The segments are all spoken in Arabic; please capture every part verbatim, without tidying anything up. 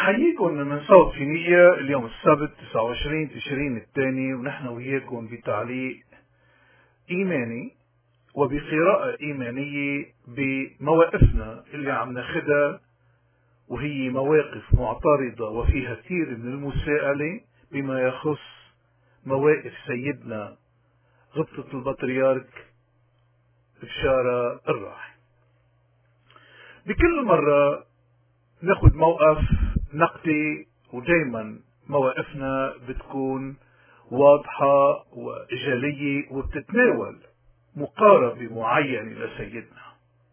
بنحييكم من صوت فينيقيا اليوم السبت تسعة وعشرين تشرين الثاني، ونحن وياكم بتعليق إيماني وبقراءة إيمانية بمواقفنا اللي عم ناخدها، وهي مواقف معترضة وفيها كثير من المساءلة بما يخص مواقف سيدنا غبطة البطريرك بشارة الراحل. بكل مرة ناخد موقف نقدي، ودايما مواقفنا بتكون واضحة وإجالية وبتتناول مقاربة معينة لسيدنا،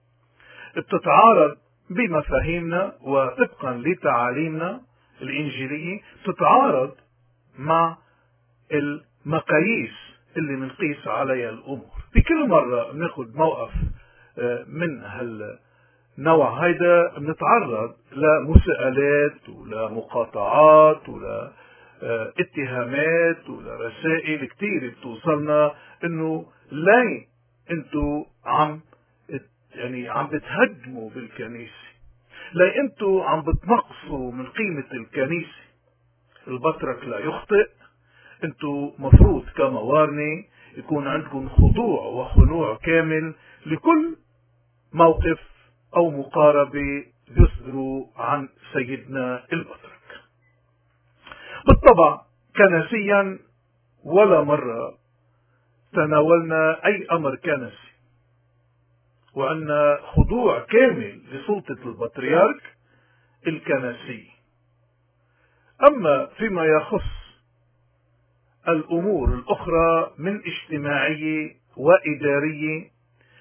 بتتعارض بمفاهيمنا وطبقا لتعاليمنا الإنجيلية، تتعارض مع المقاييس اللي منقيس عليها الأمور. بكل مرة بناخد موقف من هالنوع هيدا بنتعرض لمساءلات ولمقاطعات ولاتهامات ولرسائل كتير بتوصلنا انه ليه انتو عم يعني عم بتهدموا بالكنيسة، ليه انتو عم بتنقصوا من قيمة الكنيسة. البطرك لا يخطئ، انتو مفروض كموارنة يكون عندكم خضوع وخنوع كامل لكل موقف او مقاربة يصدروا عن سيدنا البطرك. بالطبع كنسيا ولا مرة تناولنا اي امر كنسي، وعندنا خضوع كامل لسلطة البطريرك الكنسي. اما فيما يخص الأمور الأخرى من اجتماعية وإدارية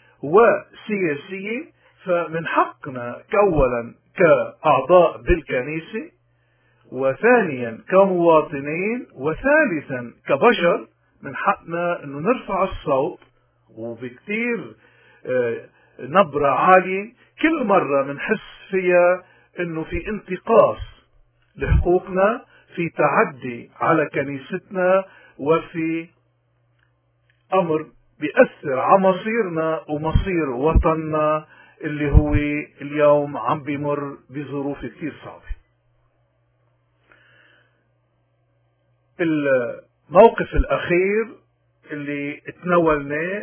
وسياسية، فمن حقنا كأولا كأعضاء بالكنيسة، وثانيا كمواطنين، وثالثا كبشر من حقنا أنه نرفع الصوت وبكتير نبرة عالية كل مرة منحس فيها أنه في انتقاص لحقوقنا، في تعدي على كنيستنا، وفي أمر بيأثر على مصيرنا ومصير وطننا اللي هو اليوم عم بيمر بظروف كتير صعبة. الموقف الأخير اللي تناولناه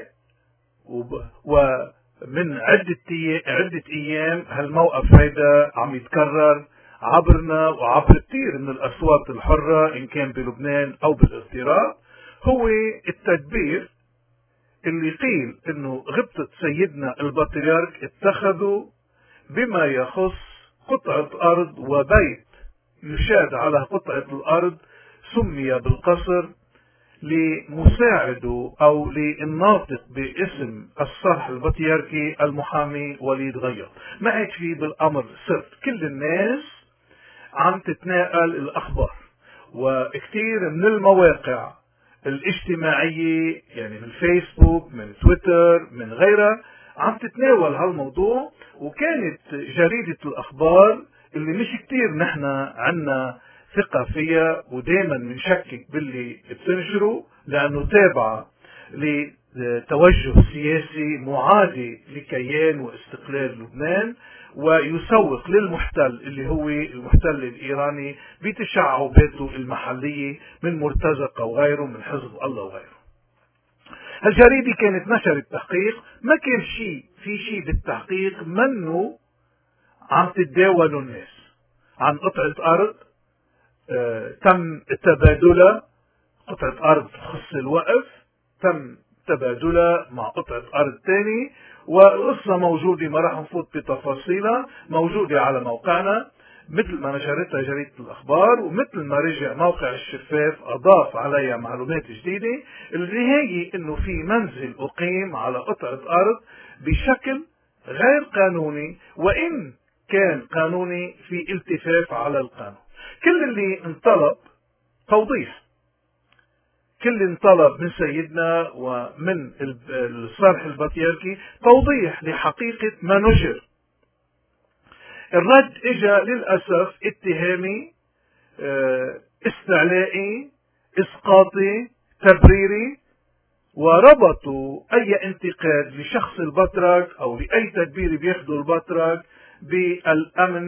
ومن عدة عدة أيام هالموقف هيدا عم يتكرر عبرنا وعبر كثير من الأصوات الحرة إن كان بلبنان أو بالاغتراب، هو التدبير اللي قيل إنه غبطة سيدنا البطريرك اتخذوا بما يخص قطعة أرض وبيت يشاد على قطعة الأرض سمي بالقصر، لمساعده أو للناطق باسم الصرح البطريركي المحامي وليد غياض. ما عاد في بالأمر سر، كل الناس عم تتناقل الأخبار، وكثير من المواقع الاجتماعية يعني من فيسبوك من تويتر من غيرها عم تتناول هالموضوع. وكانت جريدة الأخبار اللي مش كثير نحن عنا ثقة فيها ودائما بنشكك باللي بتنشره، لأنه تابعة لتوجه سياسي معادي لكيان واستقلال لبنان، ويسوق للمحتل اللي هو المحتل الإيراني بتشعباته المحلية من مرتزقة وغيره من حزب الله وغيره. الجريدة كانت نشرت تحقيق، ما كان شيء في شيء بالتحقيق منه عم تتداولوا الناس عن قطعة أرض آه تم تبادلها، قطعة أرض تخص الوقف تم تبادلها مع قطعة أرض تاني، والقصة موجودة ما راح نفوت بتفاصيلها، موجودة على موقعنا مثل ما نشرتها جريدة الأخبار، ومثل ما رجع موقع الشفاف أضاف عليها معلومات جديدة اللي هي إنه في منزل أقيم على قطعة أرض بشكل غير قانوني، وإن كان قانوني في التفاف على القانون. كل اللي انطلب توضيح، كل انطلب من سيدنا ومن الصرح البطريركي توضيح لحقيقة ما نشر. الرد اجا للأسف اتهامي استعلائي اسقاطي تبريري، وربطوا اي انتقاد لشخص البطرك او لاي تدبير بياخده البطرك بالامن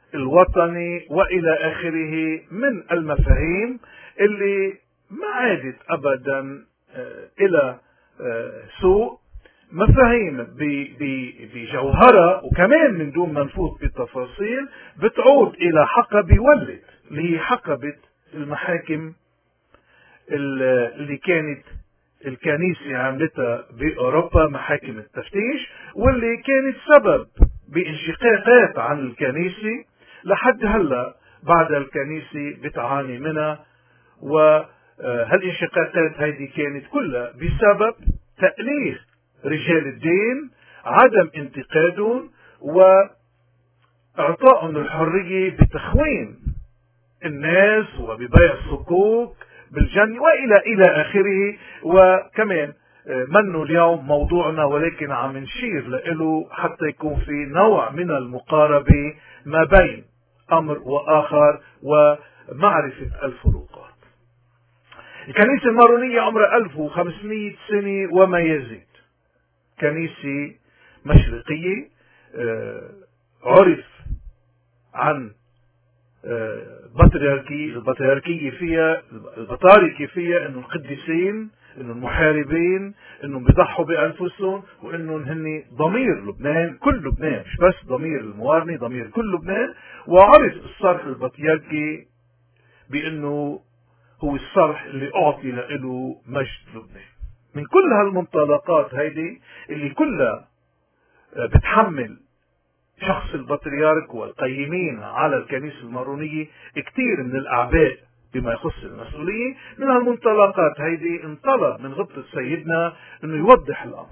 الوطني وإلى آخره من المفاهيم اللي ما عادت أبدا إلى سوء، مفاهيم بجوهرة، وكمان من دون ما نفوت بالتفاصيل بتعود إلى حقب يولد، اللي هي حقبة المحاكم اللي كانت الكنيسة عملتها بأوروبا، محاكم التفتيش، واللي كانت سبب بانشقاقات عن الكنيسة لحد هلا بعد الكنيسة بتعاني منها. وهالانشقاقات هذه كانت كلها بسبب تأليه رجال الدين، عدم انتقادهم واعطائهم الحرية بتخوين الناس وببيع الصكوك بالجن والى الى اخره. وكمان منه اليوم موضوعنا، ولكن عم نشير له حتى يكون في نوع من المقاربة ما بين امر واخر ومعرفة الفروقات. الكنيسة المارونية عمرها ألف وخمسمائة سنة وما يزيد، كنيسة مشرقية، عرف عن بطريركية، البطريركية فيها البطاركة فيها انه القديسين، انه المحاربين، انهم بيضحوا بانفسهم، وانهم هن ضمير لبنان، كل لبنان، مش بس ضمير الموارني، ضمير كل لبنان. وعرف الصرح البطريركي بانه هو الصرح اللي اعطي له مجد لبنان. من كل هالمنطلقات هيدي اللي كلها بتحمل شخص البطريرك والقيمين على الكنيسة المارونية كثير من الأعباء بما يخص المسؤولية، من هالمنطلقات هيدي انطلب من غبطة سيدنا انه يوضح الامر.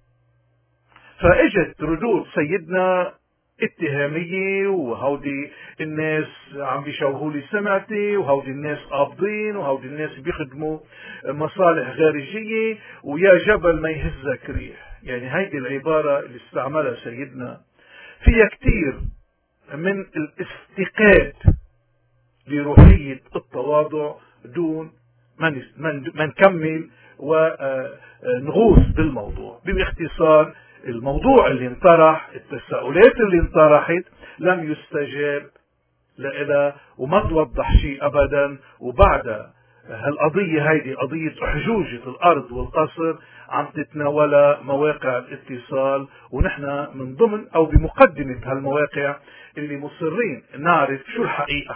فاجت ردود سيدنا اتهامية، وهودي الناس عم بيشوهوا لي سمعتي، وهودي الناس قابضين، وهودي الناس بيخدموا مصالح خارجية، ويا جبل ما يهزك ريح. يعني هيدي العبارة اللي استعملها سيدنا فيها كتير من الافتقاد لروحية التواضع دون ما نكمل ونغوص بالموضوع. باختصار الموضوع اللي انطرح، التساؤلات اللي انطرحت لم يستجاب لها وما توضح شيء ابدا. وبعد هالقضية هيدي، قضية احجوجة الارض والقصر، عم تتناولها مواقع الاتصال، ونحن من ضمن او بمقدمة هالمواقع اللي مصرين نعرف شو الحقيقة.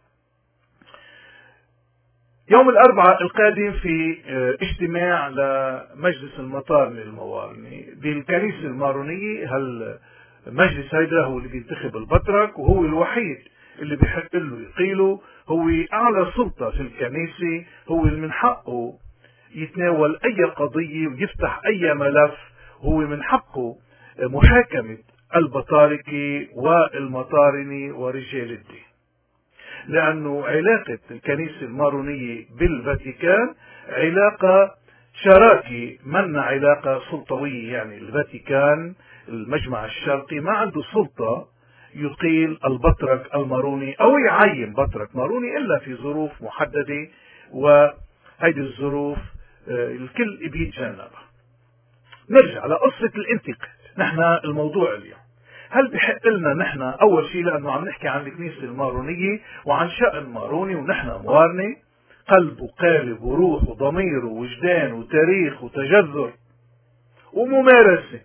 يوم الاربعاء القادم في اجتماع لمجلس المطارنة الموارني بالكنيسة المارونية. هالمجلس هيدا هو اللي بينتخب البطرك، وهو الوحيد اللي بيحق له يقيله، هو اعلى سلطة في الكنيسة، هو اللي من حقه يتناول اي قضية ويفتح اي ملف، هو من حقه محاكمة البطاركة والمطارنة ورجال الدين. لأنه علاقة الكنيسة المارونية بالفاتيكان علاقة شراكة، من علاقة سلطوية. يعني الفاتيكان المجمع الشرقي ما عنده سلطة يقيل البطرك الماروني أو يعين بطرك ماروني إلا في ظروف محددة، وهذه الظروف الكل بيتجنبها. نرجع لقصة الانتقاد. نحن الموضوع اليوم، هل بحق لنا نحن اول شيء، لانه عم نحكي عن الكنيسة المارونية وعن شأن ماروني، ونحن موارنة قلب وقالب وروح وضمير ووجدان وتاريخ وتجذر وممارسة،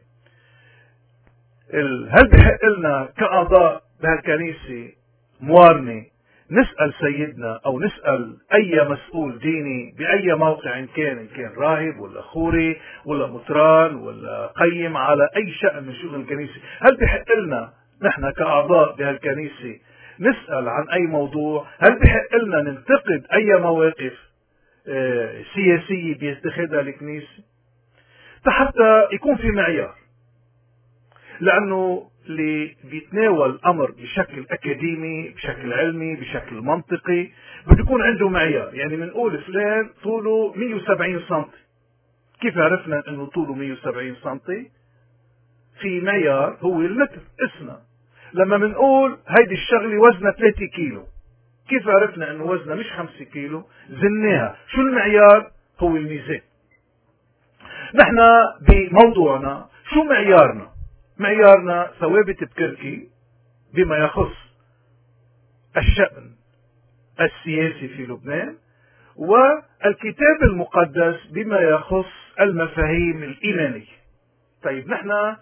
هل بحق لنا كأعضاء بهالكنيسة موارنة نسأل سيدنا او نسأل اي مسؤول ديني باي موقع ان كان، ان كان راهب ولا خوري ولا مطران ولا قيم على اي شأن من شؤون الكنيسة، هل بحق لنا نحن كأعضاء بهالكنيسة نسأل عن اي موضوع؟ هل بحق لنا ننتقد اي مواقف سياسية بيتخذها الكنيسة؟ حتى يكون في معيار، لانه اللي بيتناول الامر بشكل اكاديمي، بشكل علمي، بشكل منطقي، بده يكون عنده معيار. يعني بنقول فلان طوله مئة وسبعين سنتي، كيف عرفنا انه طوله مئة وسبعين سنتي؟ في معيار هو المتر اسمه. لما بنقول هيدي الشغله وزنها ثلاثة كيلو، كيف عرفنا انه وزنها مش خمسة كيلو؟ زناها. شو المعيار؟ هو الميزان. نحن بموضوعنا شو معيارنا؟ معيارنا ثوابت بكركي بما يخص الشأن السياسي في لبنان، والكتاب المقدس بما يخص المفاهيم الإيمانية. طيب نحن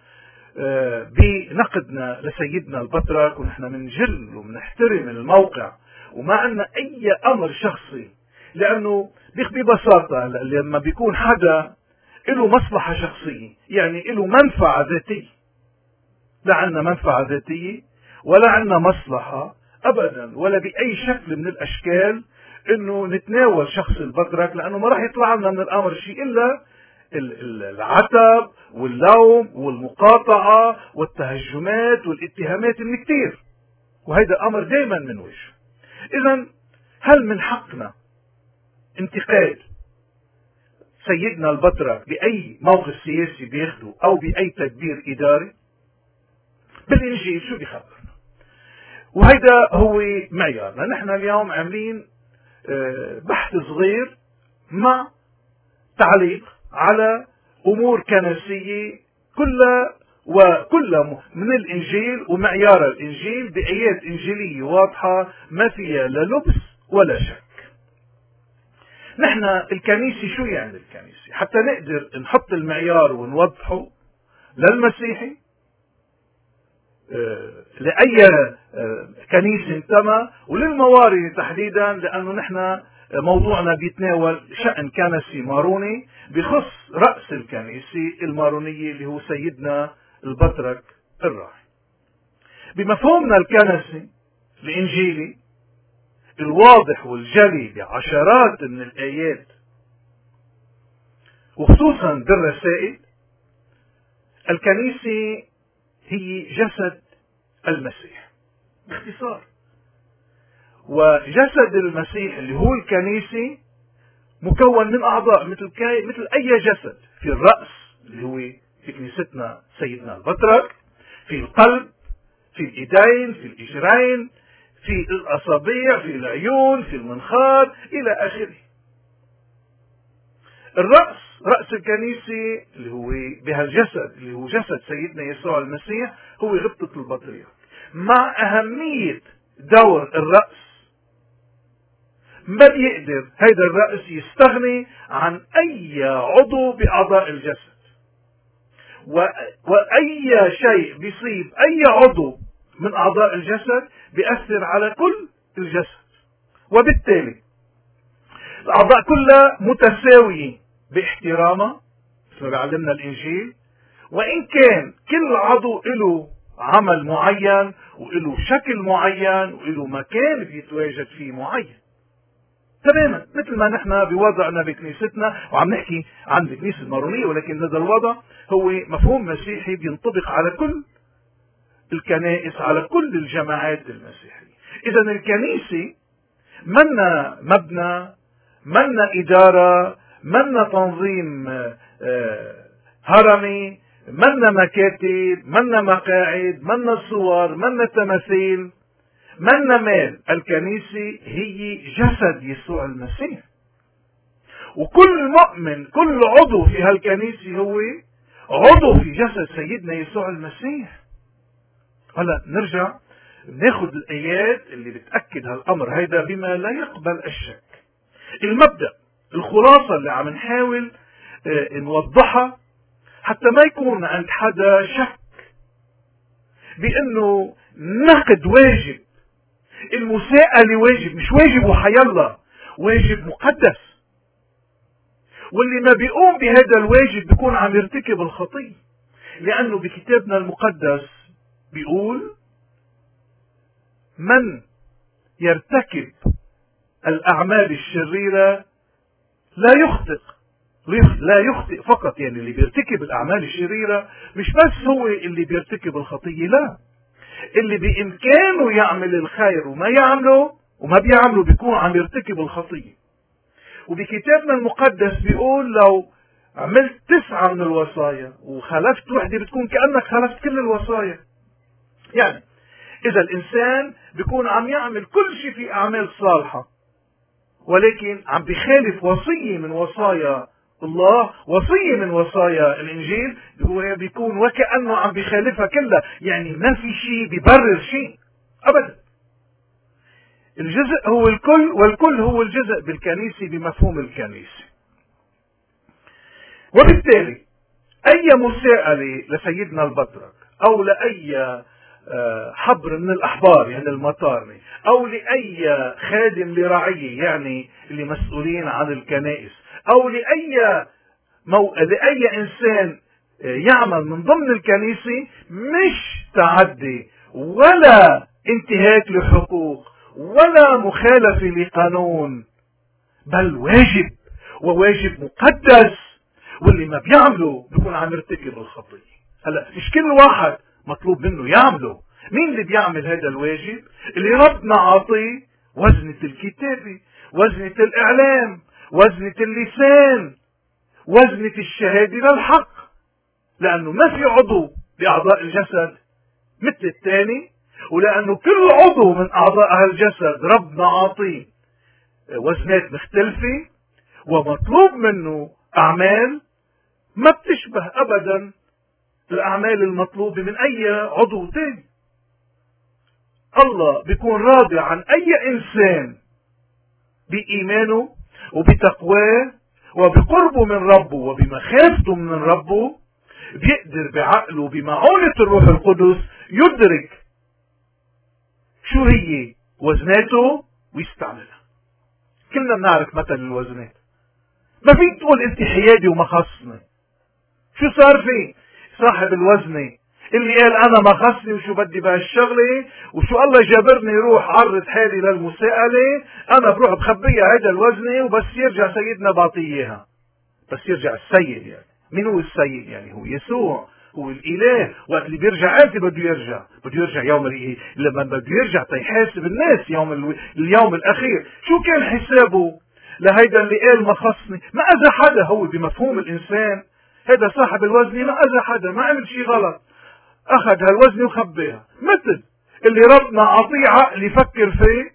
بنقدنا لسيدنا البطرك ونحن منجل ومنحترم الموقع وما عندنا أي أمر شخصي، لأنه ببساطة لما بيكون حدا له مصلحة شخصية يعني له منفعة ذاتية، لا عندنا منفعة ذاتية ولا عندنا مصلحة أبدا ولا بأي شكل من الأشكال إنه نتناول شخص البطرك، لأنه ما راح يطلع لنا من الأمر شيء إلا العتب واللوم والمقاطعة والتهجمات والاتهامات اللي كتير، وهذا أمر دائما من وجهه. إذا هل من حقنا انتقاد سيدنا البطرك بأي موقف سياسي بياخده أو بأي تدبير إداري؟ بالإنجيل شو بيخبرنا؟ وهيدا هو معيارنا. نحن اليوم عاملين بحث صغير مع تعليق على أمور كنسية كلها وكلها من الإنجيل ومعيار الإنجيل بآيات إنجيلية واضحة ما فيها لا لبس ولا شك. نحن الكنيسة شو يعني الكنيسة؟ حتى نقدر نحط المعيار ونوضحه للمسيحي لأي كنيسة انتمى وللمواري تحديدا، لأنه نحن موضوعنا بيتناول شأن كنسي ماروني بخص رأس الكنيسة المارونية اللي هو سيدنا البطرك الراعي. بمفهومنا الكنسي الإنجيلي الواضح والجلي بعشرات من الآيات وخصوصا بالرسائل، الكنيسة هي جسد المسيح باختصار. وجسد المسيح اللي هو الكنيسة مكون من أعضاء مثل كي مثل أي جسد. في الرأس اللي هو في كنيستنا سيدنا البطرك، في القلب، في الإيدين، في الإجرين، في الأصابع، في العيون، في المنخار إلى آخره. الرأس رأس الكنيسة اللي هو بهالجسد اللي هو جسد سيدنا يسوع المسيح هو غبطة البطريرك. مع أهمية دور الرأس ما بيقدر هيدا الرأس يستغني عن أي عضو بأعضاء الجسد، وأي شيء بيصيب أي عضو من أعضاء الجسد بيأثر على كل الجسد، وبالتالي الأعضاء كلها متساوية باحترامها مثل ما بيعلمنا الإنجيل، وإن كان كل عضو له عمل معين وله شكل معين وله مكان بيتواجد فيه معين تماما، مثل ما نحن بوضعنا بكنيستنا وعم نحكي عن الكنيسة المارونية، ولكن هذا الوضع هو مفهوم مسيحي بينطبق على كل الكنائس على كل الجماعات المسيحية. إذا الكنيسة منا مبنى، منا إدارة، منا تنظيم هرمي، منا مكاتب، منا مقاعد، منا صور، منا تماثيل، منا مال. الكنيسة هي جسد يسوع المسيح، وكل مؤمن كل عضو في هالكنيسة هو عضو في جسد سيدنا يسوع المسيح. هلا نرجع ناخذ الآيات اللي بتأكد هالأمر هيدا بما لا يقبل الشك. المبدأ الخلاصة اللي عم نحاول اه نوضحها حتى ما يكون عند حدا شك بأنه نقد واجب، المساءلة واجب، مش واجب وحيالله، واجب مقدس، واللي ما بيقوم بهذا الواجب بيكون عم يرتكب الخطية، لأنه بكتابنا المقدس بيقول من يرتكب الأعمال الشريرة لا يخطئ، لا يخطئ فقط، يعني اللي بيرتكب الأعمال الشريرة مش بس هو اللي بيرتكب الخطية، لا، اللي بإمكانه يعمل الخير وما يعمله وما بيعمله بيكون عم يرتكب الخطية. وبكتابنا المقدس بيقول لو عملت تسعة من الوصايا وخالفت وحدة بتكون كأنك خالفت كل الوصايا. يعني إذا الإنسان بيكون عم يعمل كل شيء في أعمال صالحة ولكن عم بيخالف وصية من وصايا الله، وصية من وصايا الإنجيل، بيكون وكأنه عم بيخالفها كلها، يعني ما في شيء بيبرر شيء أبدا. الجزء هو الكل، والكل هو الجزء بالكنيسة بمفهوم الكنيسة. وبالتالي أي مساءلة لسيدنا البطرك أو لأي حبر من الأحبار يعني المطارنة أو لأي خادم لرعية يعني اللي مسؤولين عن الكنائس أو لأي مو... لأي إنسان يعمل من ضمن الكنيسة مش تعدي ولا انتهاك لحقوق ولا مخالفة لقانون، بل واجب، وواجب مقدس، واللي ما بيعمله بيكون عم يرتكب الخطية. هلا مش كل واحد مطلوب منه يعمله. مين اللي بيعمل هذا الواجب؟ اللي ربنا عاطيه وزنة الكتابة، وزنة الإعلام، وزنة اللسان، وزنة الشهادة للحق، لأنه ما في عضو بأعضاء الجسد مثل الثاني، ولأنه كل عضو من أعضاء هالجسد ربنا عاطيه وزنات مختلفة، ومطلوب منه أعمال ما بتشبه أبدا الأعمال المطلوبة من أي عضو تاني. الله بيكون راضي عن أي إنسان بإيمانه وبتقواه وبقربه من ربه وبمخافته من ربه بيقدر بعقله بمعونة الروح القدس يدرك شو هي وزناته ويستعملها. كلنا بنعرف مثل الوزنات. ما فيك تقول انت حيادي وما خصني. شو صار فيه؟ صاحب الوزنة اللي قال انا ما خصني وشو بدي بهالشغله وشو الله جابرني روح عرض حالي للمساءله، انا بروح بخبيها هيدا الوزنه وبس يرجع سيدنا بعطيه اياها. بس يرجع السيد، يعني مين هو السيد؟ يعني هو يسوع، هو الاله. وقت اللي بيرجع امتى بده يرجع؟ بده يرجع يوم ال... لما بده يرجع تيحاسب الناس يوم ال... اليوم الاخير. شو كان حسابه لهيدا اللي قال ما خصني؟ ما اذى حدا. هو بمفهوم الانسان هذا صاحب الوزنه ما اذى حدا، ما عمل شيء غلط، اخذ هالوزنه وخبيها. مثل اللي ربنا عطيه عقل يفكر فيه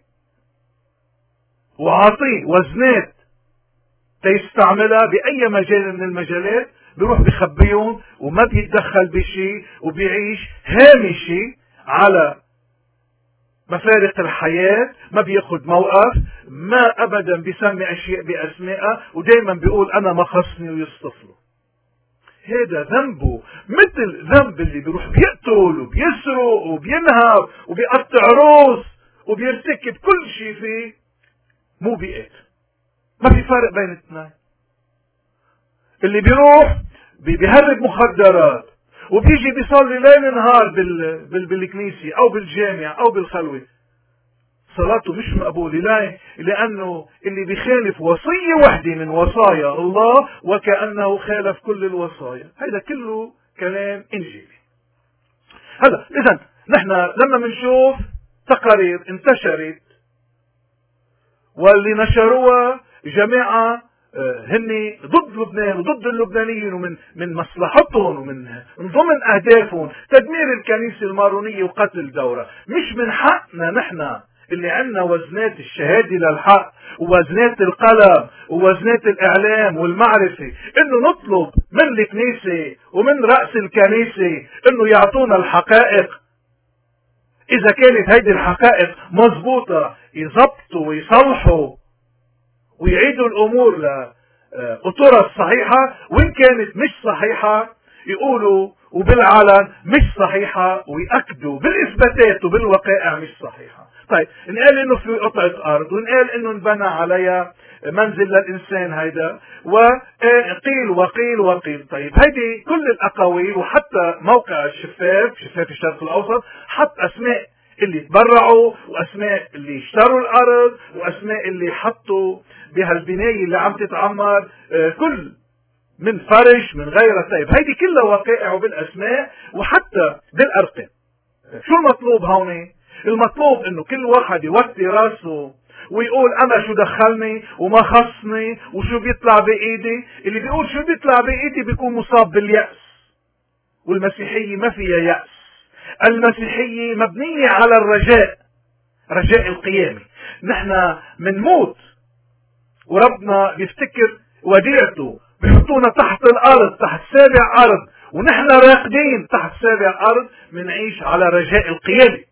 وعطيه وزنات تيستعملها بأي مجال من المجالات، بيروح بخبيهم وما بيتدخل بشيء وبيعيش هامشي على مفارق الحياة، ما بياخد موقف، ما أبدا بيسمي أشياء بأسمائها، ودايما بيقول أنا ما خصني ويصطفله. هذا ذنبه مثل ذنب اللي بيروح بيقتل وبيسرق وبينهب وبيقطع روس وبيرتكب كل شيء فيه مو بيقت. ما في فرق بين الاثنين. اللي بيروح بيهرب مخدرات وبيجي بيصلي ليل نهار بال... بال... بالكنيسة او بالجامع او بالخلوة، صلاته مش مقبولة. ليه؟ لأنه اللي بيخالف وصية وحدة من وصايا الله وكأنه خالف كل الوصايا. هذا كله كلام إنجيلي. هلا إذن نحن لما بنشوف تقارير انتشرت واللي نشروها جماعة هن ضد لبنان وضد اللبنانيين ومن من مصلحتهم ومن من ضمن أهدافهم تدمير الكنيسة المارونية وقتل دورة، مش من حقنا نحن اللي عندنا وزنات الشهادة للحق ووزنات القلم ووزنات الإعلام والمعرفة إنه نطلب من الكنيسة ومن رأس الكنيسة إنه يعطونا الحقائق. إذا كانت هيدي الحقائق مضبوطة يضبطوا ويصلحوا ويعيدوا الأمور لأطرها الصحيحة، وإن كانت مش صحيحة يقولوا وبالعلن مش صحيحة ويأكدوا بالإثباتات وبالوقائع مش صحيحة. طيب نقال إنه في قطعة أرض ونقال إنه انبنى عليها منزل للإنسان هيدا وقيل وقيل وقيل. طيب هيدي كل الأقاويل، وحتى موقع الشفاف شفاف الشرق الأوسط حط أسماء اللي تبرعوا وأسماء اللي اشتروا الأرض وأسماء اللي حطوا بهالبناية اللي عم تتعمر كل من فرش من غيرها. طيب هيدي كلها وقائع بالأسماء وحتى بالأرقام. شو المطلوب هون؟ المطلوب انه كل واحد يوطي راسه ويقول انا شو دخلني وما خصني وشو بيطلع بايدي. اللي بيقول شو بيطلع بايدي بيكون مصاب باليأس، والمسيحية ما فيها يأس. المسيحية مبنية على الرجاء، رجاء القيامة. نحن منموت وربنا بيفتكر وديعته، بيحطونا تحت الارض تحت سابع ارض ونحن راقدين تحت سابع ارض، منعيش على رجاء القيامة.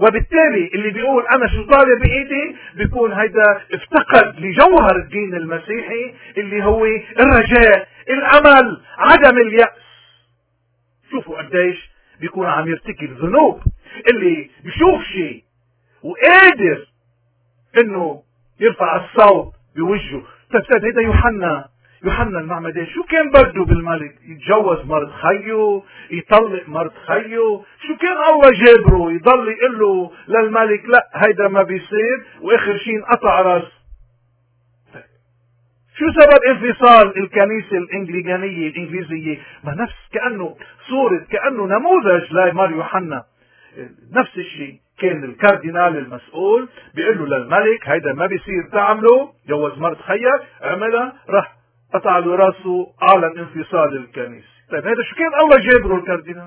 وبالتالي اللي بيقول انا شو طالع بايدي بيكون هيدا افتقد لجوهر الدين المسيحي اللي هو الرجاء، الامل، عدم اليأس. شوفوا قديش بيكون عم يرتكب ذنوب، اللي بيشوف شيء وقادر انه يرفع الصوت بوجهه. طيب هيدا يوحنا يوحنا المعمدان شو كان بده بالملك؟ يتجوز مرت خيه، يطلق مرت خيه، شو كان الله جابره يضل يقول له للملك لا هيدا ما بيصير، واخر شيء انقطع راس. شو سبب انفصال الكنيسة الانجليكانية الانجليزية؟ ما نفس كأنه صورة كأنه نموذج لمار يوحنا. نفس الشيء كان الكاردينال المسؤول بيقول له للملك هيدا ما بيصير تعمله، جوز مرت خيك عملها، راح قطع له راسه، اعلن انفصال الكنيسة. طيب هذا شو كان الله جابره الكاردينال؟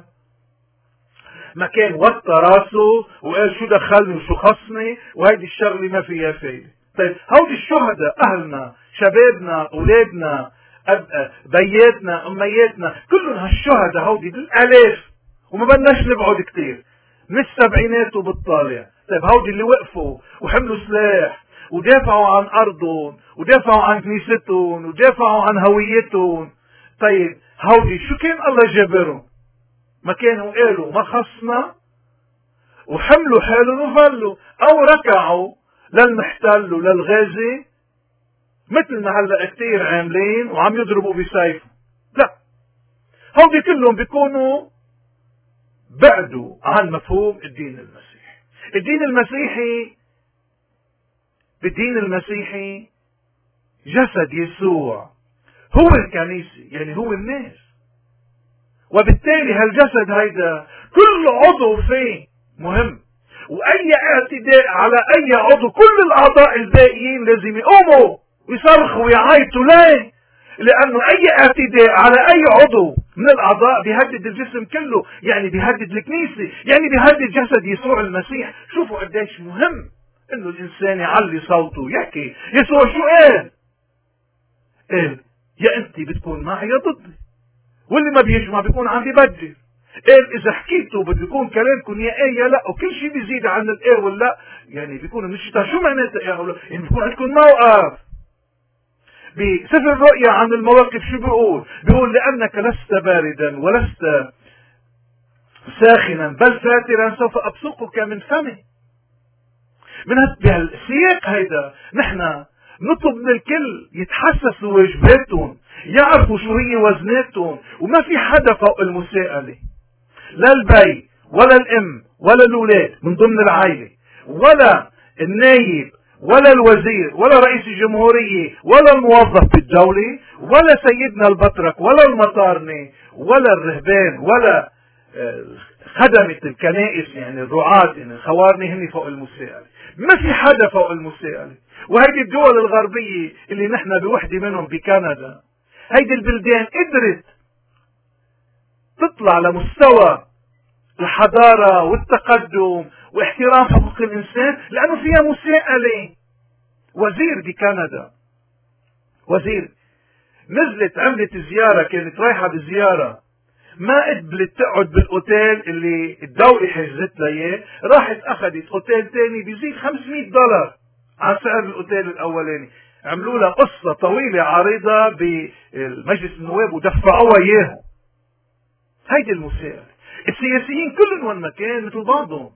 ما كان وطى راسه وقال شو دخلني وشو خصني وهيدي الشغلة ما فيها فايدة. طيب هودي الشهداء اهلنا، شبابنا، اولادنا، بياتنا، امياتنا، كلهم هالشهداء هودي بالالاف، وما بدناش نبعد كتير من السبعينات وبالطالع. طيب هودي اللي وقفوا وحملوا سلاح ودافعوا عن ارضهم ودافعوا عن كنيستهم ودافعوا عن هويتهم. طيب هودي شو كان الله جابرهم؟ ما كانوا قالوا ما خصنا وحملوا حالهم وفلوا، او ركعوا للمحتل وللغازي مثل ما هلا كتير عاملين وعم يضربوا بسيفهم. لا، هودي كلهم بيكونوا بعدوا عن مفهوم الدين المسيحي. الدين المسيحي بالدين المسيحي جسد يسوع هو الكنيسة، يعني هو الناس، وبالتالي هالجسد هيدا كل عضو فيه مهم، واي اعتداء على اي عضو كل الاعضاء الباقيين لازم يقوموا ويصرخوا ويعيطوا. ليه؟ لانه اي اعتداء على اي عضو من الاعضاء بيهدد الجسم كله، يعني بيهدد الكنيسة، يعني بيهدد جسد يسوع المسيح. شوفوا قديش مهم انه الانسان يعلي صوته ويحكي يسوع شو قال؟ قال يا انت بتكون معي يا ضدي، واللي ما بيجمع بيكون عم بيبجر. قال اذا حكيتوا بده يكون كلامكم يا ايه يا لا، وكل شيء بيزيد عن الايه واللا يعني بيكون من الشتاء. شو معناتها ايه ولا؟ يعني بيكون عندكم موقف. بسفر الرؤيا عن المواقف شو بيقول؟ بيقول لانك لست باردا ولست ساخنا بل فاترا سوف ابصقك من فمي. من هالسياق هيدا نحن نطلب من الكل يتحسسوا واجباتهم، يعرفوا شو هي وزناتهم، وما في حدا فوق المساءلة، لا البي ولا الام ولا الاولاد من ضمن العائلة ولا النايب ولا الوزير ولا رئيس الجمهورية ولا الموظف بالدولة ولا سيدنا البطرك ولا المطارنة ولا الرهبان ولا خدمة الكنائس يعني الرعاة يعني الخوارني هن فوق المساءلة. ما في حدا فوق المساءلة. وهيدي الدول الغربية اللي نحن بوحدة منهم بكندا، هيدي البلدان قدرت تطلع لمستوى الحضارة والتقدم واحترام حقوق الإنسان لأنه فيها مساءلة. وزير بكندا، وزير نزلت عملت زيارة، كانت رايحة بزيارة، ما قبلت تقعد بالاوتيل اللي الدولة حجزت لها اياه، راحت اخذت اوتيل تاني بيزيد خمسمية دولار عن سعر الاوتيل الاولاني. عملوا لها قصة طويلة عريضة بالمجلس النواب ودفعوها اياهم. هيدي المساءلة. السياسيين كلهم وين ما كان مثل بعضهم،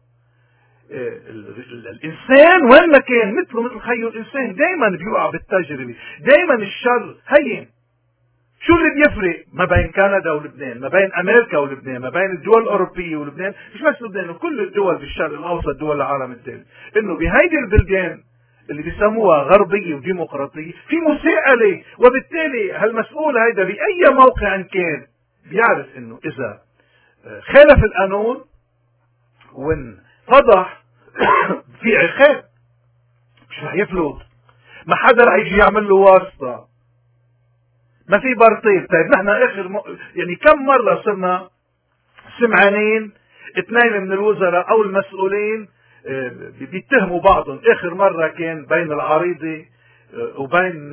الانسان وين ما كان مثله مثل خيو الانسان، دايما بيوقع بالتجربة، دايما الشر هين. شو اللي بيفرق ما بين كندا ولبنان، ما بين امريكا ولبنان، ما بين الدول الاوروبيه ولبنان؟ مش بس لبنان، وكل الدول بالشرق الاوسط، دول العالم الثالث، انه بهيدي البلدان اللي بيسموها غربيه وديمقراطيه في مساءله، وبالتالي هالمسؤول هيدا باي موقع كان بيعرف انه اذا خالف القانون وان فضح في عقاب، مش رح يفلت، ما حدا رح يجي يعمل له واسطه، ما في برطيل. طيب نحن اخر م... يعني كم مرة صرنا سمعانين اثنين من الوزراء او المسؤولين بيتهموا بعضهم. اخر مرة كان بين العريضة وبين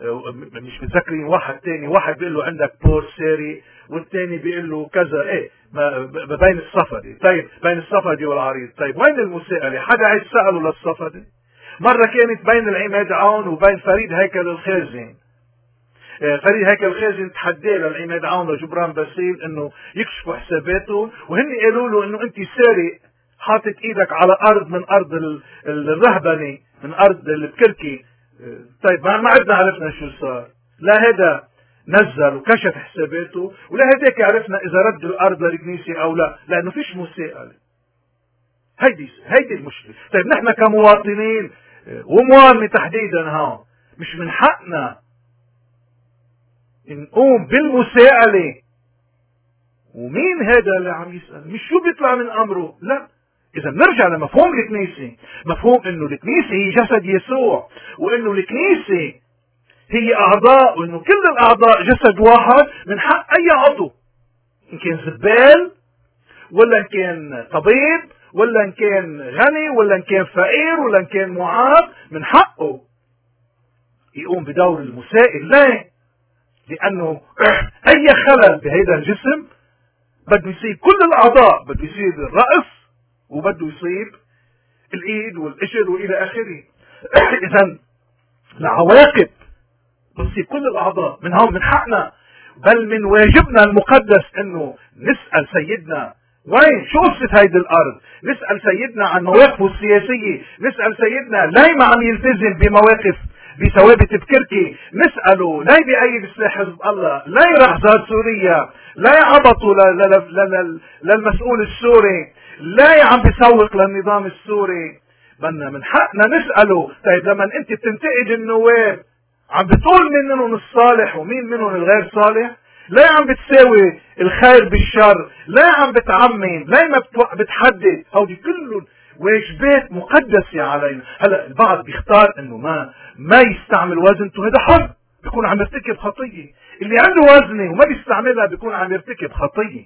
مش متذكرين واحد تاني، واحد بيقول له عندك بور ساري والتاني بيقول له كذا. ايه بين الصفدي. طيب بين الصفدي والعريض، طيب وين المساءلة؟ حدا عيد سأله للصفدي؟ مرة كانت بين العماد عون وبين فريد هيكل الخازن. فريد هيكل الخازن تحدى للعماد عون وجبران باسيل انه يكشفوا حساباته، وهن قالوا له انه انت سارق، حاطط ايدك على ارض من ارض الرهبنه، من ارض البكركي. طيب ما عدنا عرفنا شو صار. لا هذا نزل وكشف حساباته، ولا هداك عرفنا اذا رد الارض للكنيسه او لا، لانه فيش مساءله. هيدي هيدي المشكله. طيب نحن كمواطنين وموالمه تحديدا هون مش من حقنا نقوم بالمساءله؟ ومين هذا اللي عم يسال؟ مش شو بيطلع من امره؟ لا. اذا بنرجع لمفهوم الكنيسه، مفهوم انه الكنيسه هي جسد يسوع، وانه الكنيسه هي اعضاء، وانه كل الاعضاء جسد واحد. من حق اي عضو، ان كان زبال ولا ان كان طبيب ولا ان كان غني ولا ان كان فقير ولا ان كان معاق، من حقه يقوم بدور المسائل. ليه؟ لانه اي خلل بهذا الجسم بده يصيب كل الاعضاء، بده يصيب الراس وبده يصيب الايد والقشر والى اخره. اذا العواقب بتصيب كل الاعضاء. من هون من حقنا، بل من واجبنا المقدس انه نسال سيدنا وين شو قصة هيدي الارض، نسال سيدنا عن مواقفه السياسيه، نسال سيدنا ليه ما عم يلتزم بمواقف بثوابت بكركي، نساله ليه بأيد سلاح حزب الله، ليه راح زار سوريا، ليه عبطوا للمسؤول السوري، ليه عم بيسوق للنظام السوري. بدنا من حقنا نساله. طيب لما انت بتنتقد النواب عم بتقول مين منهم الصالح ومين منهم الغير صالح؟ ليه عم بتساوي الخير بالشر؟ ليه عم بتعمم؟ ليه ما بتحدد؟ هودي كلهم واجبات مقدسة علينا. هلا البعض بيختار انه ما ما يستعمل وزنته، هذا حر، بيكون عم يرتكب خطية. اللي عنده وزنه وما بيستعملها بيكون عم يرتكب خطية.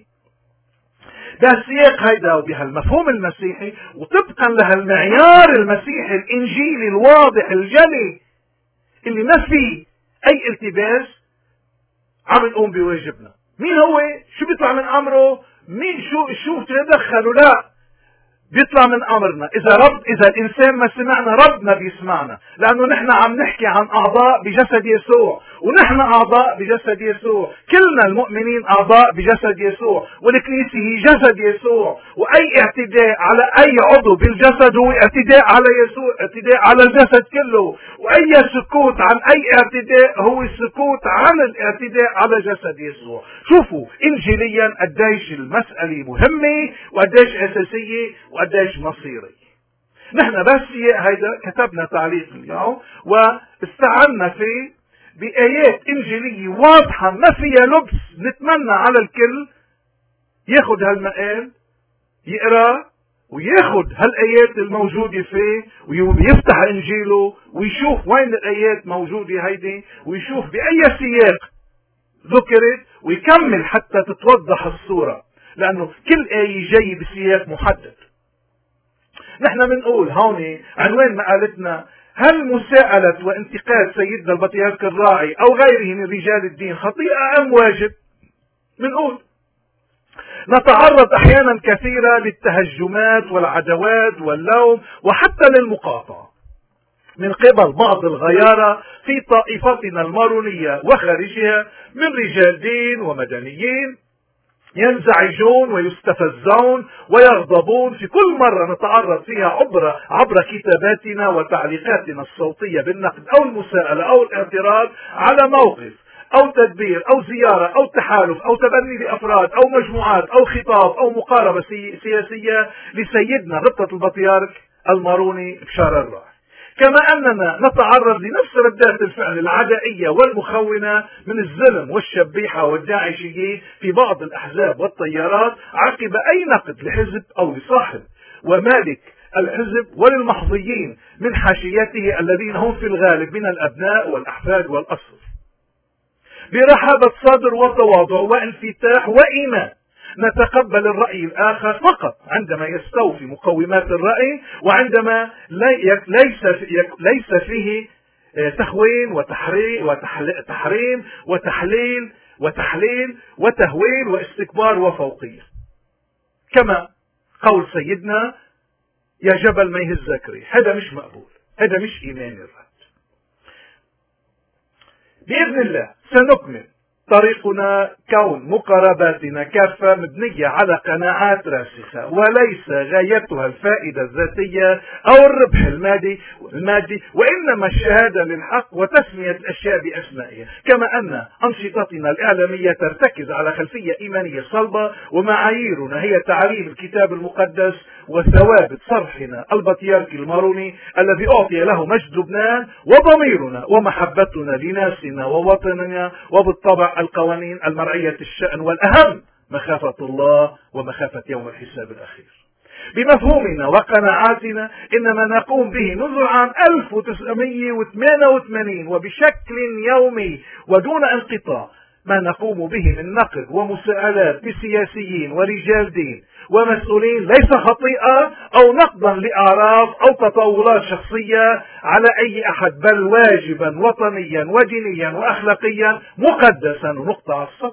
ده السياق هيدا وبهالمفهوم المسيحي، وطبقا لهالمعيار المسيحي الانجيلي الواضح الجلي اللي ما فيه اي التباس، عم نقوم بواجبنا. مين هو؟ شو بيطلع من امره؟ مين شو شو تدخلوا؟ لا، بيطلع من امرنا. اذا رب اذا الانسان ما سمعنا، ربنا بيسمعنا، لانه نحن عم نحكي عن اعضاء بجسد يسوع، ونحن اعضاء بجسد يسوع. كلنا المؤمنين اعضاء بجسد يسوع، والكنيسه هي جسد يسوع. واي اعتداء على اي عضو بالجسد هو اعتداء على يسوع، اعتداء على الجسد كله. واي سكوت عن اي اعتداء هو سكوت عن الاعتداء على جسد يسوع. شوفوا انجيليا قديش المساله مهمه وقديش اساسيه وقديش مصيري. نحن بس هيدا كتبنا تعليق اليوم واستعنا فيه بآيات إنجيلية واضحة ما فيها لبس. نتمنى على الكل ياخد هالمقال يقرأ وياخد هالآيات الموجودة فيه ويفتح إنجيله ويشوف وين الآيات موجودة هيدي، ويشوف بأي سياق ذكرت ويكمل حتى تتوضح الصورة، لأنه كل آية جاي بسياق محدد. نحن بنقول هون عنوان مقالتنا: هل مساءلة وانتقاد سيدنا البطريرك الراعي أو غيره من رجال الدين خطيئة أم واجب؟ بنقول نتعرض أحيانا كثيرة للتهجمات والعدوات واللوم وحتى للمقاطعة من قبل بعض الغيارة في طائفتنا المارونية وخارجها من رجال دين ومدنيين ينزعجون ويستفزون ويغضبون في كل مرة نتعرض فيها عبر عبر كتاباتنا وتعليقاتنا الصوتية بالنقد أو المساءلة أو الاعتراض على موقف أو تدبير أو زيارة أو تحالف أو تبني لأفراد أو مجموعات أو خطاب أو مقاربة سياسية لسيدنا غبطة البطريرك الماروني بشار الراعي. كما أننا نتعرض لنفس ردات الفعل العدائية والمخونة من الزلم والشبيحة والداعشيين في بعض الأحزاب والتيارات عقب أي نقد لحزب أو لصاحب ومالك الحزب وللمحظيين من حاشيته الذين هم في الغالب من الأبناء والأحفاد والأصل. برحابة صدر وتواضع وانفتاح وإيمان نتقبل الرأي الآخر فقط عندما يستوفي مقومات الرأي، وعندما ليس ليس فيه تخوين وتحريم وتحريم وتحليل وتحليل وتهويل واستكبار وفوقية. كما قول سيدنا يا جبل ما يهزك ريح. هذا مش مقبول، هذا مش إيمان الرد. بإذن الله سنكمل طريقنا كون مقارباتنا كافة مبنية على قناعات راسخة، وليس غايتها الفائدة الذاتية أو الربح المادي المادي وإنما الشهادة للحق وتسمية الأشياء بأسمائها. كما أن أنشطتنا الإعلامية ترتكز على خلفية إيمانية صلبة، ومعاييرنا هي تعليم الكتاب المقدس وثوابت صرحنا البطياركي الماروني الذي أعطي له مجد لبنان، وضميرنا ومحبتنا لناسنا ووطننا، وبالطبع القوانين المرعية الشأن، والأهم مخافة الله ومخافة يوم الحساب الأخير. بمفهومنا وقناعاتنا إنما نقوم به منذ العام ألف وتسعمئة وثمانية وثمانين وبشكل يومي ودون انقطاع ما نقوم به من نقد ومساءلات بسياسيين ورجال دين ومسؤولين ليس خطيئة أو نقضا لأعراف أو تطاولات شخصية على أي أحد، بل واجبا وطنيا ودينيا وأخلاقيا مقدسا ونقطع السطر.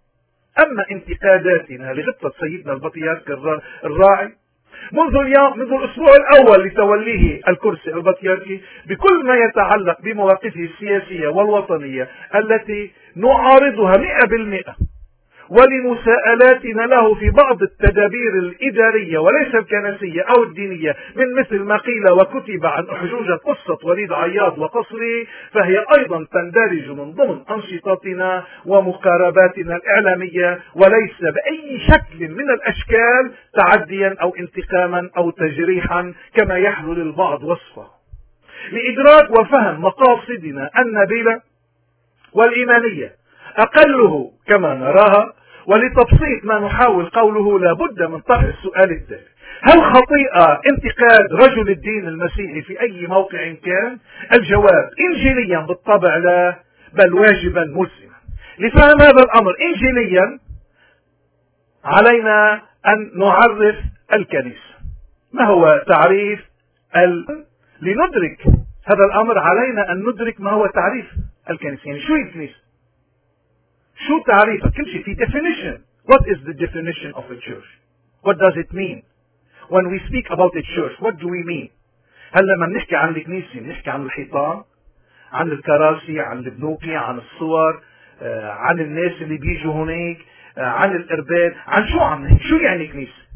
أما انتقاداتنا لغبطة سيدنا البطيارك الراعي منذ اليوم منذ الأسبوع الأول لتوليه الكرسي البطياركي بكل ما يتعلق بمواقفه السياسية والوطنية التي نعارضها مئة بالمئة، ولمساءلاتنا له في بعض التدابير الإدارية وليس الكنسية أو الدينية، من مثل ما قيل وكتب عن أحجوجة قصة وليد عياض وقصره، فهي أيضا تندرج من ضمن أنشطتنا ومقارباتنا الإعلامية، وليس بأي شكل من الأشكال تعديا أو انتقاما أو تجريحا كما يحلو للبعض وصفه. لإدراك وفهم مقاصدنا النبيلة والإيمانية أقله كما نراها، ولتبسيط ما نحاول قوله، لابد من طرح السؤال التالي: هل خطيئة انتقاد رجل الدين المسيحي في أي موقع كان؟ الجواب: إنجيليا بالطبع لا، بل واجبا ملزما. لفهم هذا الأمر إنجيليا علينا أن نعرف الكنيسة. ما هو تعريف ال... لندرك هذا الأمر علينا أن ندرك ما هو تعريف الكنيسة. يعني شو الكنيسة؟ شو تعريفها؟ كل شيء في definition. What is the definition of a church? What does it mean? When we speak about a church, what do we mean? هل لما بنحكي عن الكنيسة بنحكي عن الحيطان، عن الكراسي، عن البنوكي، عن الصور، آه، عن الناس اللي بيجوا هناك، آه، عن القربان، عن شو عم نحكي؟ شو يعني كنيسة؟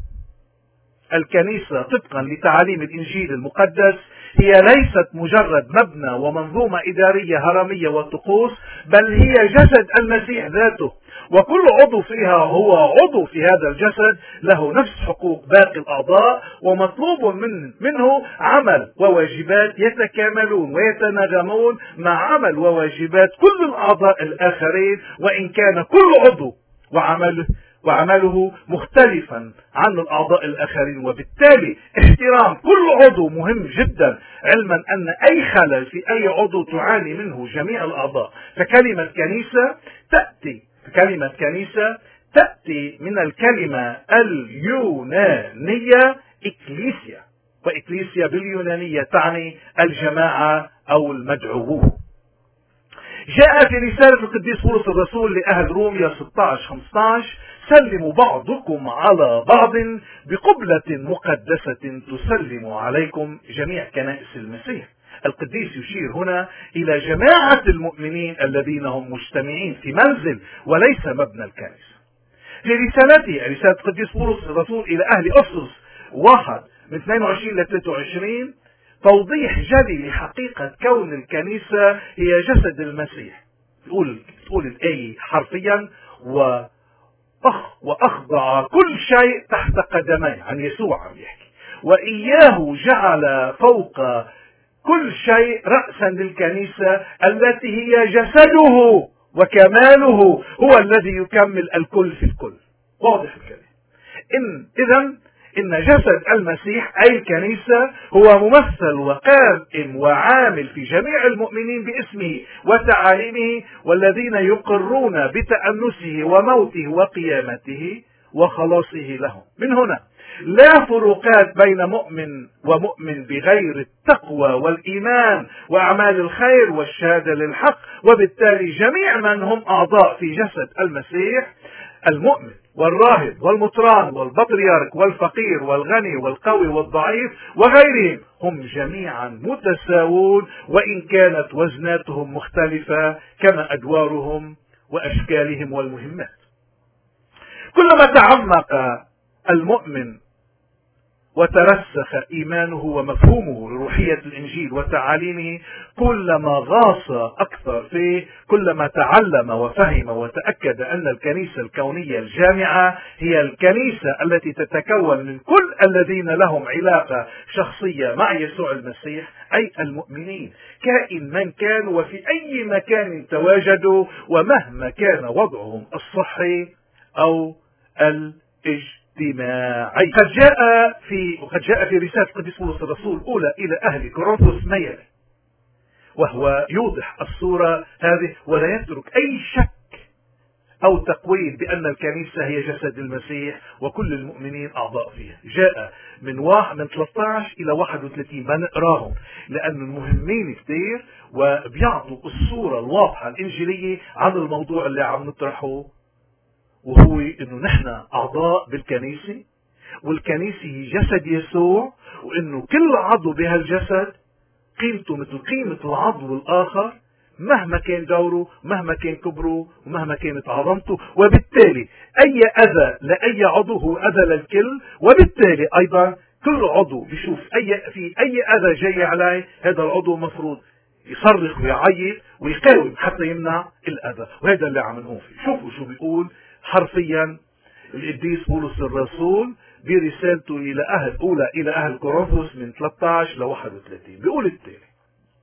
الكنيسة طبقا لتعاليم الإنجيل المقدس هي ليست مجرد مبنى ومنظومة إدارية هرمية وطقوس، بل هي جسد المسيح ذاته، وكل عضو فيها هو عضو في هذا الجسد له نفس حقوق باقي الأعضاء، ومطلوب من منه عمل وواجبات يتكاملون ويتناغمون مع عمل وواجبات كل الأعضاء الآخرين، وإن كان كل عضو وعمله وعمله مختلفا عن الأعضاء الآخرين، وبالتالي احترام كل عضو مهم جدا، علما أن أي خلل في أي عضو تعاني منه جميع الأعضاء. فكلمة كنيسة تأتي كلمة كنيسة تأتي من الكلمة اليونانية إكليسيا، وإكليسيا باليونانية تعني الجماعة أو المدعوون. جاء في رسالة القديس بولس الرسول لأهل روميا ستة عشر خمسة عشر: سلموا بعضكم على بعض بقبلة مقدسة تسلم عليكم جميع كنائس المسيح. القديس يشير هنا إلى جماعة المؤمنين الذين هم مجتمعين في منزل وليس مبنى الكنيسة. في رسالته رسالة القديس بولس الرسول إلى أهل أفسس واحد من اثنين وعشرين إلى ثلاثة وعشرين توضيح جلي لحقيقة كون الكنيسة هي جسد المسيح. تقول تقول الآية حرفيا: و أخ وأخضع كل شيء تحت قدميه، عن يسوع عم يحكي، وإياه جعل فوق كل شيء رأسا للكنيسة التي هي جسده وكماله، هو الذي يكمل الكل في الكل. واضح الكلام. إن إذن إن جسد المسيح أي الكنيسة هو ممثل وقائم وعامل في جميع المؤمنين باسمه وتعاليمه، والذين يقرون بتأنسه وموته وقيامته وخلاصه لهم. من هنا لا فروقات بين مؤمن ومؤمن بغير التقوى والإيمان وأعمال الخير والشهادة للحق، وبالتالي جميع من هم أعضاء في جسد المسيح المؤمن والراهب والمطران والبطريرك والفقير والغني والقوي والضعيف وغيرهم هم جميعا متساوون، وإن كانت وزناتهم مختلفة كما أدوارهم وأشكالهم والمهمات. كلما تعمق المؤمن وترسخ إيمانه ومفهومه لروحية الإنجيل وتعاليمه، كلما غاص أكثر فيه، كلما تعلم وفهم وتأكد أن الكنيسة الكونية الجامعة هي الكنيسة التي تتكون من كل الذين لهم علاقة شخصية مع يسوع المسيح، أي المؤمنين، كائن من كانوا وفي أي مكان تواجدوا ومهما كان وضعهم الصحي أو الاجتماعي. قد جاء في وقد جاء في رسالة القديس بولس الرسول الأولى إلى أهل كورنثوس ما يلي، وهو يوضح الصورة هذه ولا يترك أي شك أو تقويم بأن الكنيسة هي جسد المسيح وكل المؤمنين أعضاء فيها. جاء من واحد من ثلاثة عشر إلى واحد وثلاثين، بنقراهم لأن المهمين كتير وبيعطوا الصورة الواضحة الإنجيلية عن الموضوع اللي عم نطرحه، وهو انه نحن اعضاء بالكنيسة، والكنيسة هي جسد يسوع، وانه كل عضو بهالجسد قيمته مثل قيمة العضو الاخر مهما كان دوره، مهما كان كبره، ومهما كانت عظمته، وبالتالي اي اذى لاي عضو هو اذى للكل، وبالتالي ايضا كل عضو بيشوف اي في اي اذى جاي عليه، هذا العضو مفروض يصرخ ويعيط ويقاوم حتى يمنع الاذى، وهذا اللي عم نقول فيه. شوفوا شو بيقول حرفيا القديس بولس الرسول برسالته الى اهل اولى الى اهل كورنثوس من ثلاثة عشر ل واحد وثلاثين، بيقول التالي: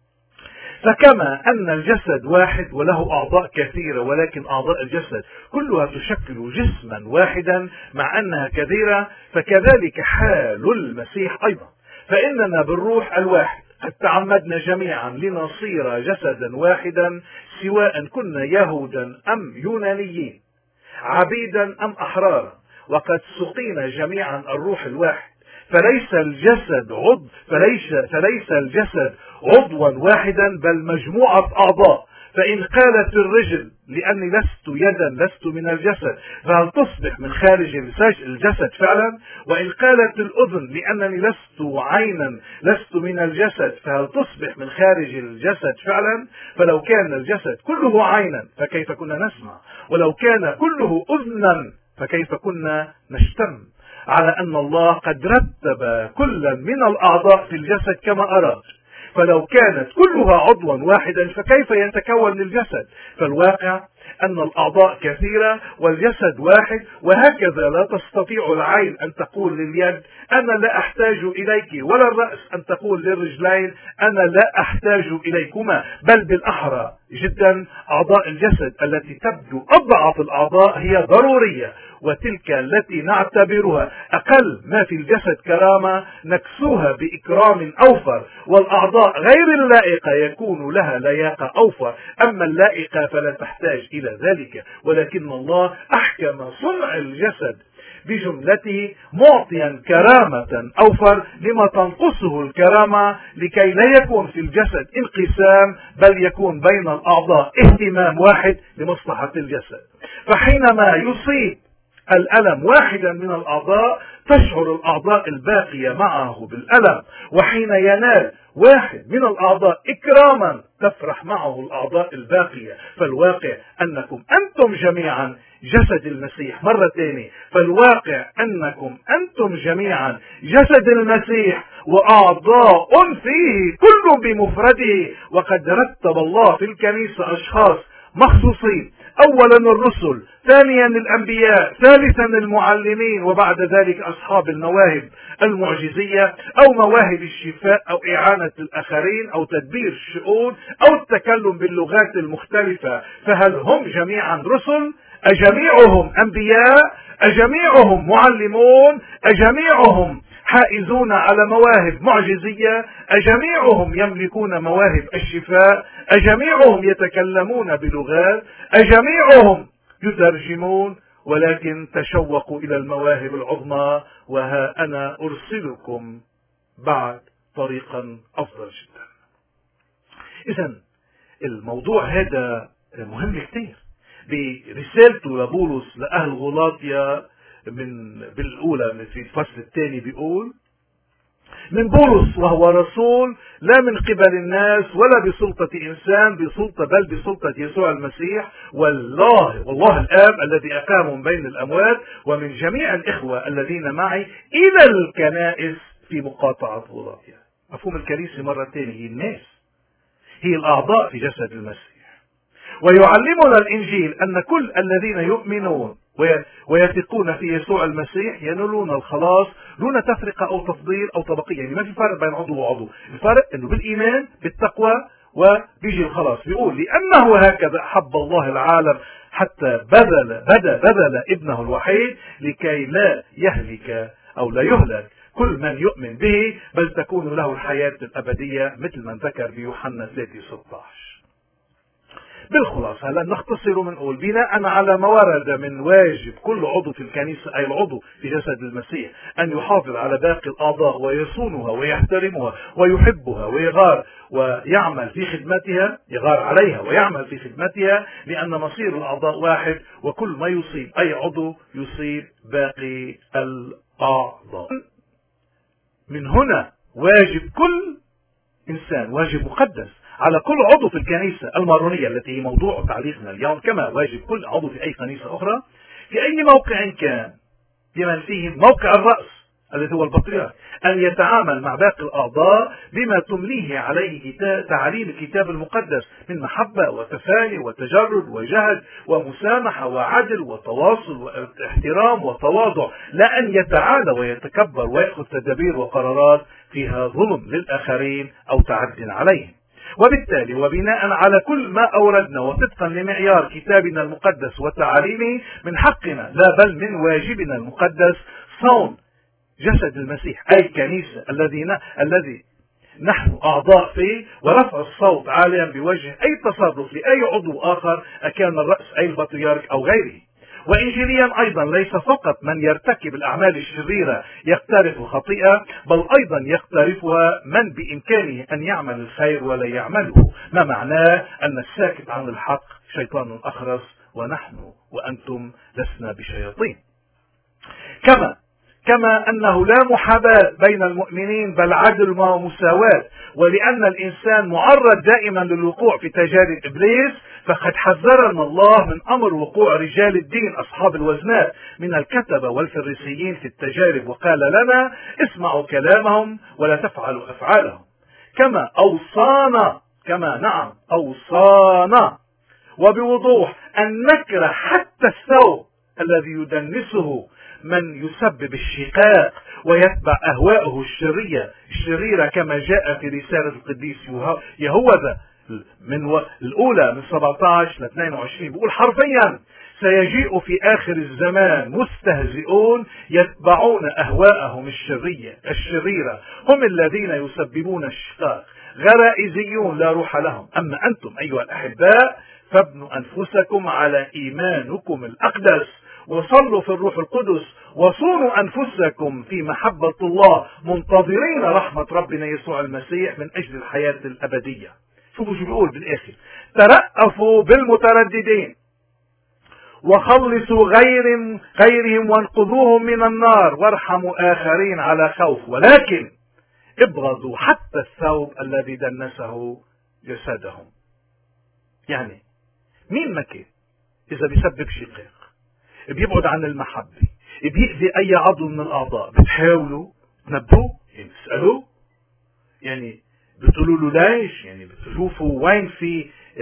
فكما ان الجسد واحد وله اعضاء كثيره، ولكن اعضاء الجسد كلها تشكل جسما واحدا مع انها كثيره، فكذلك حال المسيح ايضا. فاننا بالروح الواحد قد تعمدنا جميعا لنصير جسدا واحدا، سواء كنا يهودا ام يونانيين، عبيدا ام احرارا، وقد سقينا جميعا الروح الواحد، فليس الجسد عضو فليس فليس الجسد عضوا واحدا بل مجموعة اعضاء. فان قالت الرجل لاني لست يدا لست من الجسد، فهل تصبح من خارج الجسد فعلا؟ وان قالت الاذن لانني لست عينا لست من الجسد، فهل تصبح من خارج الجسد فعلا؟ فلو كان الجسد كله عينا فكيف كنا نسمع؟ ولو كان كله اذنا فكيف كنا نشتم؟ على ان الله قد رتب كلا من الاعضاء في الجسد كما اراد. فلو كانت كلها عضوا واحدا فكيف يتكون الجسد؟ فالواقع أن الأعضاء كثيرة والجسد واحد، وهكذا لا تستطيع العين أن تقول لليد أنا لا أحتاج إليك، ولا الرأس أن تقول للرجلين أنا لا أحتاج إليكما، بل بالأحرى جدا أعضاء الجسد التي تبدو أضعف الأعضاء هي ضرورية، وتلك التي نعتبرها أقل ما في الجسد كرامة نكسوها بإكرام أوفر، والأعضاء غير اللائقة يكون لها لياقة أوفر، أما اللائقة فلا تحتاج إلى ذلك. ولكن الله أحكم صنع الجسد بجملته معطيا كرامة أوفر لما تنقصه الكرامة، لكي لا يكون في الجسد انقسام بل يكون بين الأعضاء اهتمام واحد لمصلحة الجسد. فحينما يصيب الألم واحدا من الأعضاء تشعر الأعضاء الباقية معه بالألم، وحين ينال واحد من الأعضاء إكراما تفرح معه الأعضاء الباقية. فالواقع أنكم أنتم جميعا جسد المسيح. مرة ثانية، فالواقع أنكم أنتم جميعا جسد المسيح وأعضاء فيه كل بمفرده، وقد رتب الله في الكنيسة أشخاص مخصوصين، أولا الرسل، ثانيا الأنبياء، ثالثا المعلمين، وبعد ذلك أصحاب المواهب المعجزية أو مواهب الشفاء أو إعانة الآخرين أو تدبير الشؤون أو التكلم باللغات المختلفة. فهل هم جميعا رسل؟ أجميعهم أنبياء؟ أجميعهم معلمون؟ أجميعهم حائزون على مواهب معجزية؟ أجميعهم يملكون مواهب الشفاء؟ أجميعهم يتكلمون بلغات؟ أجميعهم يترجمون؟ ولكن تشوقوا إلى المواهب العظمى، وها أنا أرسلكم بعد طريقا أفضل جدا. إذن الموضوع هذا مهم كتير، برسالته لبولس لأهل غلاطيا من بالأولى في الفصل الثاني بيقول: من بولس وهو رسول لا من قبل الناس ولا بسلطة إنسان بسلطة بل بسلطة يسوع المسيح والله والله الآب الذي أقامه من بين الأموات ومن جميع الإخوة الذين معي إلى الكنائس في مقاطعة غلاطيا. مفهوم الكنيسة مرة ثانية هي الناس، هي الأعضاء في جسد المسيح. ويعلمنا الإنجيل أن كل الذين يؤمنون ويثقون في يسوع المسيح ينالون الخلاص دون تفرقة أو تفضيل أو طبقية. يعني ما في فرق بين عضو وعضو، الفرق أنه بالإيمان بالتقوى وبيجي الخلاص. بيقول: لأنه هكذا أحب الله العالم حتى بذل بذل بذل ابنه الوحيد لكي لا يهلك أو لا يهلك كل من يؤمن به بل تكون له الحياة الأبدية، مثل من ذكر بيوحنا ثلاثة ستة عشر. بالخلاصة هلا نختصر ونقول: بناء على ما ورد من واجب كل عضو في الكنيسة أي العضو في جسد المسيح أن يحافظ على باقي الأعضاء ويصونها ويحترمها ويحبها ويغار ويعمل في خدمتها، يغار عليها ويعمل في خدمتها، لأن مصير الأعضاء واحد وكل ما يصيب أي عضو يصيب باقي الأعضاء. من هنا واجب كل إنسان، واجب مقدس على كل عضو في الكنيسة المارونية التي هي موضوع تعليقنا اليوم، كما واجب كل عضو في أي كنيسة أخرى في أي موقع كان بما فيه موقع الرأس الذي هو البطريرك أن يتعامل مع باقي الأعضاء بما تمليه عليه تعاليم الكتاب المقدس من محبة وتفاني وتجرد وجهد ومسامحة وعدل وتواصل واحترام وتواضع، لا أن يتعالى ويتكبر ويأخذ تدابير وقرارات فيها ظلم للآخرين أو تعد عليهم. وبالتالي وبناء على كل ما أوردنا وطبقا لمعيار كتابنا المقدس وتعاليمه من حقنا لا بل من واجبنا المقدس صون جسد المسيح أي الكنيسة الذي الذي نحن أعضاء فيه، ورفع الصوت عاليا بوجه أي تصرف لأي عضو آخر أكان الرأس أي البطريرك أو غيره. وإنجيليا أيضا ليس فقط من يرتكب الأعمال الشريرة يقترف خطيئة، بل أيضا يقترفها من بإمكانه أن يعمل الخير ولا يعمله، ما معناه أن الساكت عن الحق شيطان أخرس ونحن وأنتم لسنا بشياطين. كما كما أنه لا محاباة بين المؤمنين بل عدل ومساواة، ولأن الإنسان معرض دائما للوقوع في تجارب إبليس، فقد حذرنا الله من أمر وقوع رجال الدين أصحاب الوزنات من الكتبة والفريسيين في التجارب، وقال لنا: اسمعوا كلامهم ولا تفعلوا أفعالهم. كما أوصانا كما نعم أوصانا وبوضوح أن نكره حتى الثوب الذي يدنسه من يسبب الشقاق ويتبع أهواءه الشرية الشريرة، كما جاء في رسالة القديس يهوذا من و... الأولى من سبعة عشر ل اثنين وعشرين، بيقول حرفيا: سيجيء في آخر الزمان مستهزئون يتبعون أهواءهم الشرية الشريرة، هم الذين يسببون الشقاق، غرائزيون لا روح لهم. أما أنتم أيها الأحباء فابنوا أنفسكم على إيمانكم الأقدس وصلوا في الروح القدس وصونوا أنفسكم في محبة الله منتظرين رحمة ربنا يسوع المسيح من أجل الحياة الأبدية. شوفوا شو بيقول بالآخر: ترأفوا بالمترددين وخلصوا غيرهم غيرهم وانقذوهم من النار وارحموا آخرين على خوف، ولكن ابغضوا حتى الثوب الذي دنسه جسدهم. يعني مين ما كان إذا بيسبب شقاق، بيبعد عن المحبة، بيأذي أي عضو من الأعضاء، بتحاولوا تنبهوا، يعني بتسألوا، يعني بتقولوا له ليش، يعني بتشوفوا وين في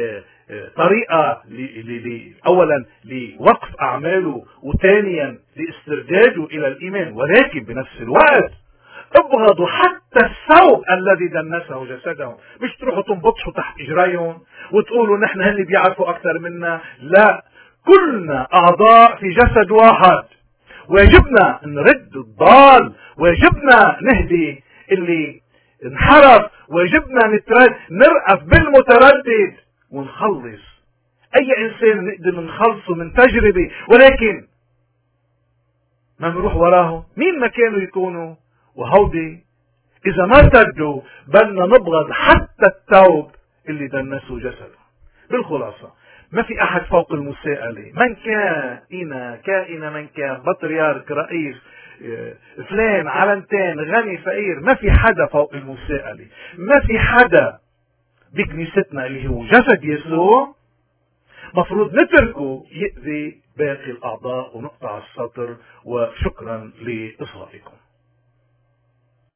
طريقة أولا لوقف أعماله وثانيا لاسترداده إلى الإيمان، ولكن بنفس الوقت ابغضوا حتى الثوب الذي دنسه جسدهم. مش تروحوا تنبطشوا تحت إجريهم وتقولوا نحن هل بيعرفوا أكثر منا. لا، كلنا أعضاء في جسد واحد، واجبنا نرد الضال، واجبنا نهدي اللي انحرف، واجبنا نترد نرأف بالمتردد ونخلص أي إنسان نقدر نخلصه من تجربة، ولكن ما نروح وراهم مين ما كانوا يكونوا. وهودي إذا ما ارتدوا بدنا نبغض حتى الثوب اللي دنسوا جسده. بالخلاصة ما في أحد فوق المساءلة، من كان كائن من كان، بطريرك، رئيس، فلان، علنتين، غني، فقير، ما في حدا فوق المساءلة. ما في حدا بكنيستنا اللي هو جسد يسوع مفروض نتركه يأذي باقي الأعضاء. ونقطع السطر، وشكرا لإصغائكم.